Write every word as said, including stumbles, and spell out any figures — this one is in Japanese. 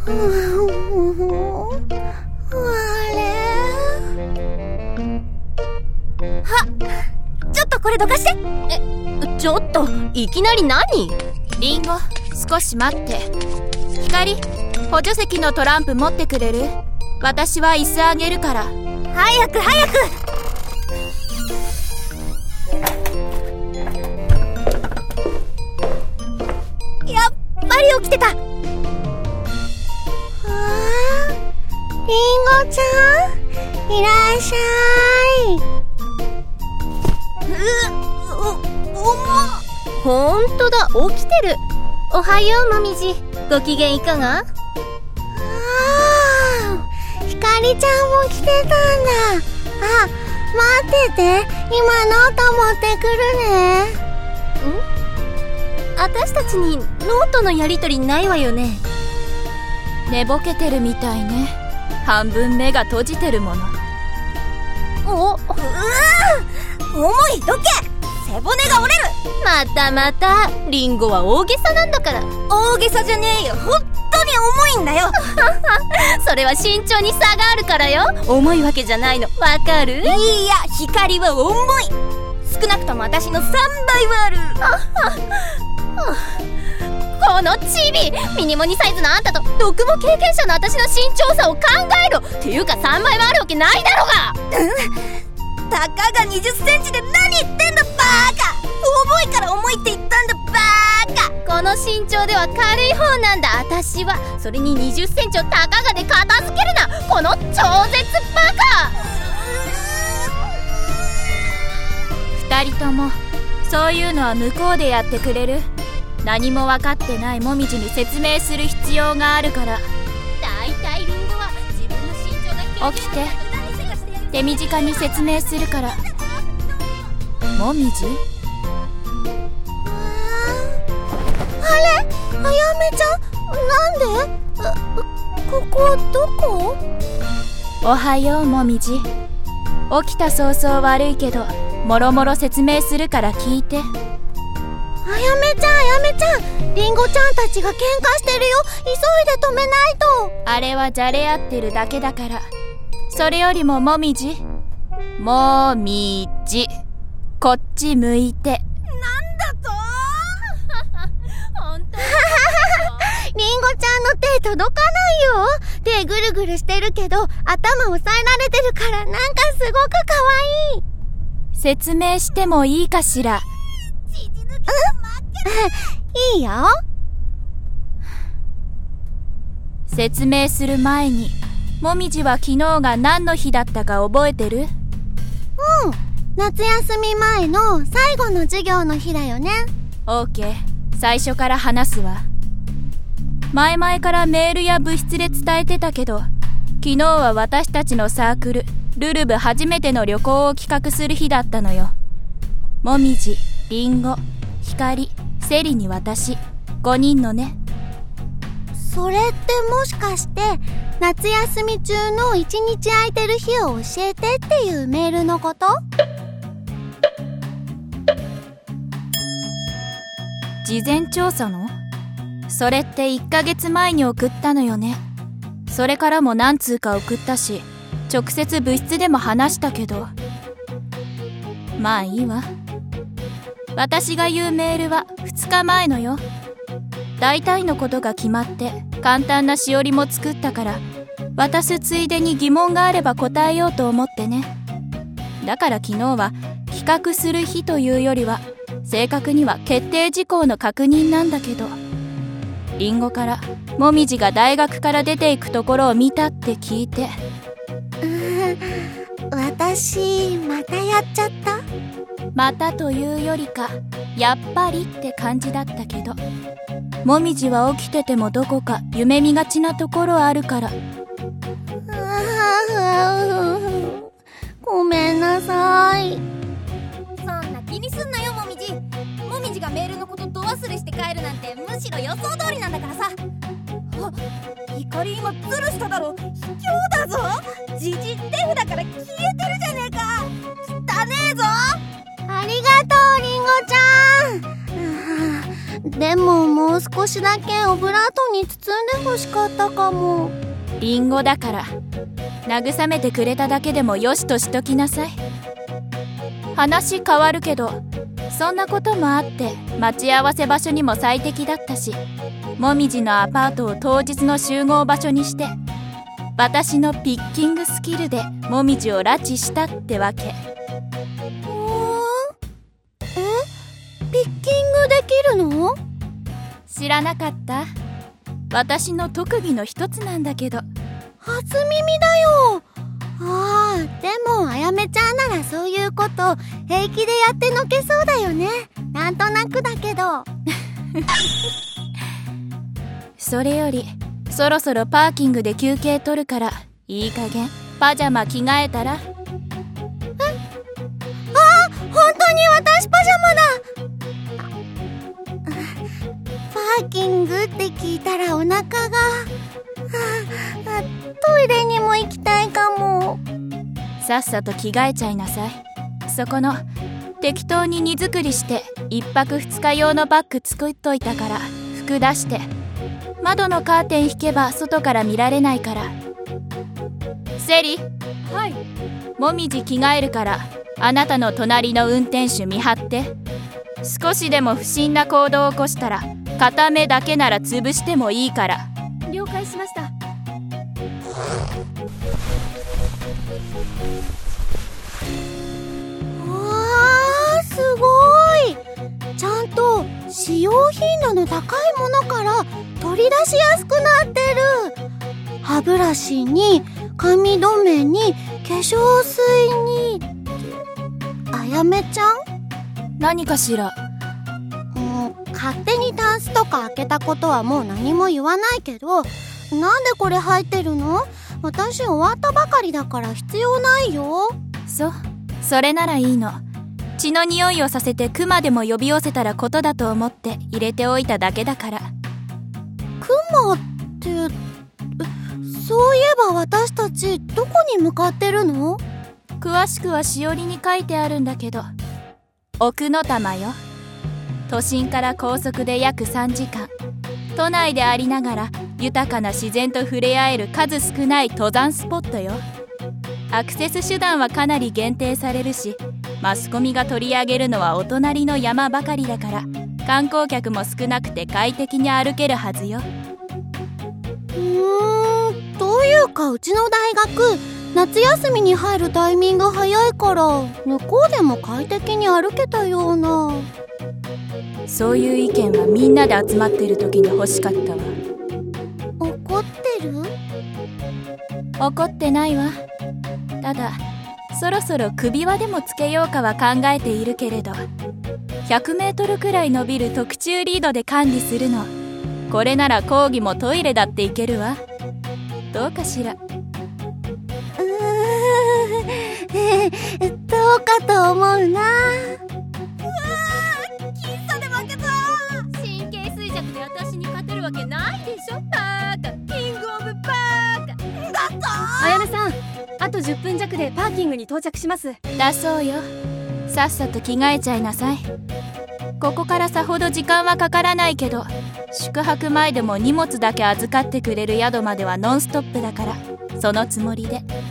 ちょっとこれどかして。 え、ちょっといきなり何？ リンゴ、少し待って。光、補助席のトランプ持ってくれる？私は椅子あげるから。 早く早く。やっぱり起きてた。あー、リンゴちゃん、いらっしゃい。う、お、重っ。 ほんとだ、起きてる。おはようもみじ、ご機嫌いかが？ あー、ひかりちゃんも来てたんだ。あ、待ってて、今ノート持ってくるね。 ん？私たちにノートのやりとりないわよね。 寝ぼけてるみたいね。半分目が閉じてるもの。 お、 うー、重い、どけ。背骨が折れる。 またまた、リンゴは大げさなんだから。 大げさじゃねえよ、本当に重いんだよ。 それは身長に差があるからよ。重いわけじゃないの、わかる？ いいや、光は重い。少なくとも私のさんばいはある。 このチビ、ミニモニサイズのあんたと読モ経験者の私の身長差を考えろ。っていうかさんばいはあるわけないだろうが。 うん、たかがにじゅっセンチで何言ってんだバーカ。重いから重いって言ったんだバーカ。 この身長では軽い方なんだ私は。それににじゅっセンチをたかがで片付けるな、この超絶バカ。 二人ともそういうのは向こうでやってくれる？何も分かってないもみじに説明する必要があるから。 だいたいリンゴは自分の身長が起きて、手短に説明するから。もみじ？ あれ、あやめちゃん、なんで？ここどこ？ おはようもみじ。起きた早々悪いけど、もろもろ説明するから聞いて。 あやめちゃん、あやめちゃん、リンゴちゃんたちが喧嘩してるよ。急いで止めないと。 あれはじゃれ合ってるだけだから。それよりももみじ、もみじ、こっち向いて。 なんだと？ 本当にリンゴちゃんの手届かないよ。手ぐるぐるしてるけど頭押さえられてるからなんかすごくかわいい。 説明してもいいかしら？ いいよ。 説明する前に、もみじは昨日が何の日だったか覚えてる？ うん、夏休み前の最後の授業の日だよね。 オーケー、最初から話すわ。前々からメールや部室で伝えてたけど、昨日は私たちのサークルルルブ初めての旅行を企画する日だったのよ。もみじ、りんご、ひかり、セリに私、ごにんのね。 それってもしかして夏休み中の一日空いてる日を教えてっていうメールのこと？ 事前調査の？それっていっかげつまえに送ったのよね。それからも何通か送ったし、直接部室でも話したけど。まあいいわ。私が言うメールはふつかまえのよ。大体のことが決まって簡単なしおりも作ったから、渡すついでに疑問があれば答えようと思ってね。だから昨日は企画する日というよりは、正確には決定事項の確認なんだけど、リンゴからもみじが大学から出ていくところを見たって聞いて。 うーん、私またやっちゃった？ またというよりか、やっぱりって感じだったけど、もみじは起きててもどこか夢見がちなところあるから。 ごめんなさい。 そんな気にすんなよもみじ。もみじがメールのことど忘れして帰るなんてむしろ予想通りなんだからさ。 あ、怒り今ズルしただろ。卑怯だぞ。じじ手札から消えてるじゃねえか。汚ねえぞ。ありがとうリンゴちゃん。 でももう少しだけオブラートに包んでほしかったかも。 リンゴだから慰めてくれただけでもよしとしときなさい。話変わるけど、そんなこともあって待ち合わせ場所にも最適だったし、もみじのアパートを当日の集合場所にして、私のピッキングスキルでもみじを拉致したってわけ。 ふーん。え？ピッキングできるの？ 知らなかった？私の特技の一つなんだけど。 初耳だよ。ああ、でもあやめちゃんならそういうこと平気でやってのけそうだよね。なんとなくだけど。 それよりそろそろパーキングで休憩取るから、いい加減パジャマ着替えたら。え？ああ、 本当に私パジャマだ。パーキングって聞いたらお腹が、あ、トイレにも行きたいかも。 さっさと着替えちゃいなさい。そこの適当に荷造りして一泊二日用のバッグ作っといたから、服出して窓のカーテン引けば外から見られないから。セリ。 はい。 もみじ着替えるから、あなたの隣の運転手見張って。少しでも不審な行動を起こしたら、片目だけなら潰してもいいから。 了解しました。 わー、すごい。ちゃんと使用頻度の高いものから取り出しやすくなってる。歯ブラシに髪留めに化粧水に。あやめちゃん？ 何かしら？ うん、勝手にタンスとか開けたことはもう何も言わないけど、なんでこれ入ってるの？私終わったばかりだから必要ないよ。 そ、それならいいの。血の匂いをさせてクマでも呼び寄せたらことだと思って入れておいただけだから。 クマって、そういえば私たちどこに向かってるの？ 詳しくはしおりに書いてあるんだけど、奥の玉よ。都心から高速で約さんじかん、都内でありながら豊かな自然と触れ合える数少ない登山スポットよ。アクセス手段はかなり限定されるし、マスコミが取り上げるのはお隣の山ばかりだから、観光客も少なくて快適に歩けるはずよ。 うーん、というかうちの大学夏休みに入るタイミング早いから、向こうでも快適に歩けたような。 そういう意見はみんなで集まってる時に欲しかったわ。 怒ってる？ 怒ってないわ。ただそろそろ首輪でもつけようかは考えているけれど、ひゃくメートルくらい伸びる特注リードで管理するの。これなら講義もトイレだって行けるわ。どうかしら？ うーん、どうかと思うな。うわー、僅差で負けた。 神経衰弱で私に勝てるわけないでしょ。バーカ、キングオブバーカ。 だったあやめさん、あとじゅっぷん弱でパーキングに到着します。 だそうよ。さっさと着替えちゃいなさい。ここからさほど時間はかからないけど、宿泊前でも荷物だけ預かってくれる宿まではノンストップだから、そのつもりで。